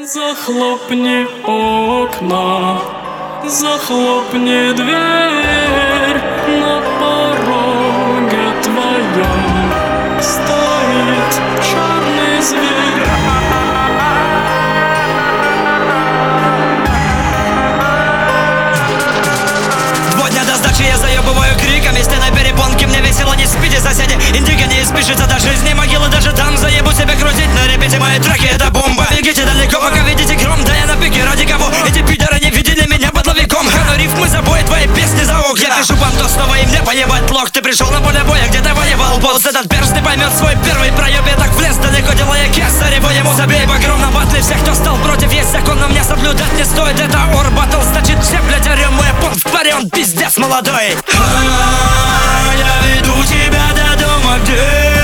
Захлопни окна, захлопни дверь, на пороге твоем стоит черный зверь. Два дня до сдачи я заебываю криками, стены перепонки, мне весело, не спите, соседи. Индиго не спешится до жизни могилы, даже там заебу себя крутить. На репете мои треки это бомба. Бегите далеко, пока видите гром, да я на пике, ради кого эти пидоры не видели меня под ловиком. Хану рифмы за бой, твои песни за ок. Я пишу банту снова и мне поебать лох. Ты пришел на поле боя, где ты воевал, босс. Этот перж ты поймет свой первый проеб. Я так влез далеко, делая кесарево ему забей. В огромном батле всех, кто стал против, есть закон, но мне соблюдать не стоит. Это ор батл, значит все, блять, орем. Мой оппон в паре, он пиздец молодой. Я веду тебя до дома, где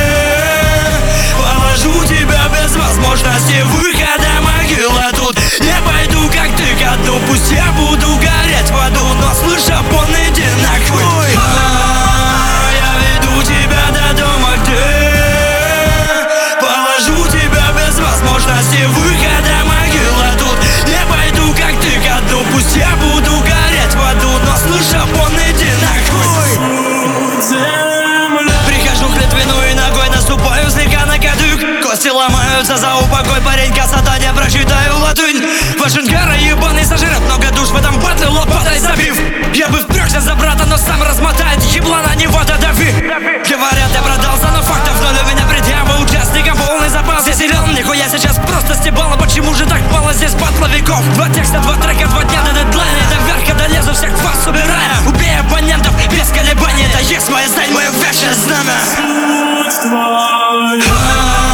положу тебя без возможности выхода. Могила тут, не пойду как ты ко дну. Пусть я буду гореть в аду, но слышь, опон, иди нахуй. Я веду тебя до дома, где положу тебя без возможности выхода. Могила тут, не пойду как ты ко дну. Пусть я буду гореть в аду, но слышь, опон, иди нахуй. Прихожу к Литвину и ногой наступаю слегка на кадык. Кости ломаются за упокой, паренька сатане, прочитаю латынь. Вашингара ебаный сожрет много душ в этом батле, лопатой забив. Я бы впрягся за брата, но сам размотает еблана, не вода дави. Говорят, я продался, но фактов ноль. У меня предъявы участникам полный запас. Здесь силен, нихуя сейчас просто стебало. Почему же так мало здесь батловиков? Два текста, два трека, два дня до дедлайна. Это вверх, когда лезу, всех вас убирая. Убей оппонентов без колебаний. Это есть мое знание, мое вечное знамя.